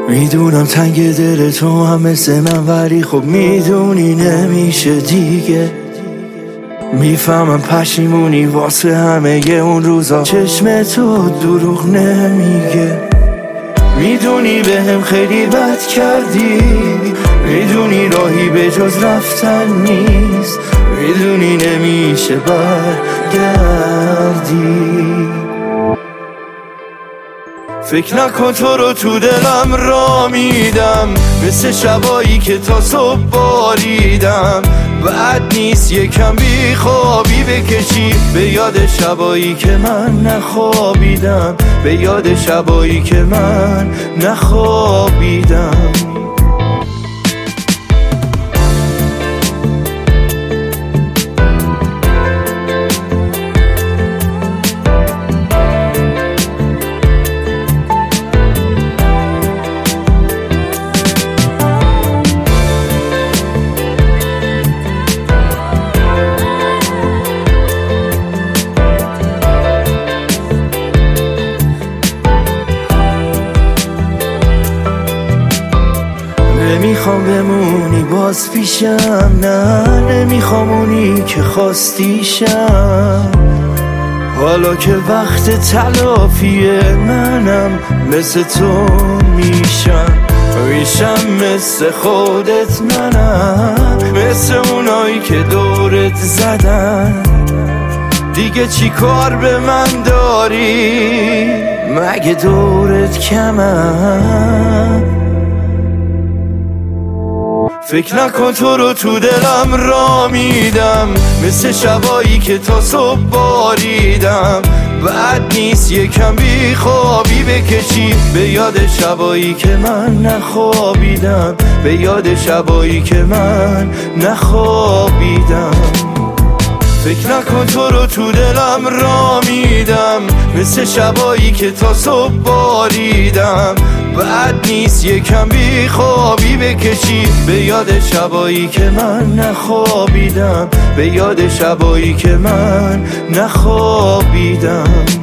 میدونم تنگ دل تو هم مثل من، ولی خب میدونی نمیشه دیگه. میفهمم پشیمونی واسه همه اون روزا، چشم تو دروغ نمیگه. میدونی بهم خیلی بد کردی، میدونی راهی به جز رفتن نیست، میدونی نمیشه برگردی. فکر نکن تو رو تو دلم را میدم، مثل شبایی که تا صبح باریدم. بعد نیست یکم بی خوابی بکشی به یاد شبایی که من نخوابیدم، به یاد شبایی که من نخوابیدم. نمیخوام بمونی باز پیشم، نه نمیخوام اونی که خواستیشم. حالا که وقت تلافیه منم مثل تو میشم مثل خودت منم، مثل اونایی که دورت زدن. دیگه چی کار به من داری؟ مگه دورت کمم؟ فکر نکن تو رو تو دلم را میدم، مثل شبایی که تا صبح باریدم. بعد نیست یکم بی خوابی بکشی به یاد شبایی که من نخوابیدم، به یاد شبایی که من نخوابیدم. فکر نکن تو رو تو دلم را میدم، مثل شبایی که تا صبح باریدم. بعد نیست یکم بی خوابی بکشی به یاد شبایی که من نخوابیدم، به یاد شبایی که من نخوابیدم.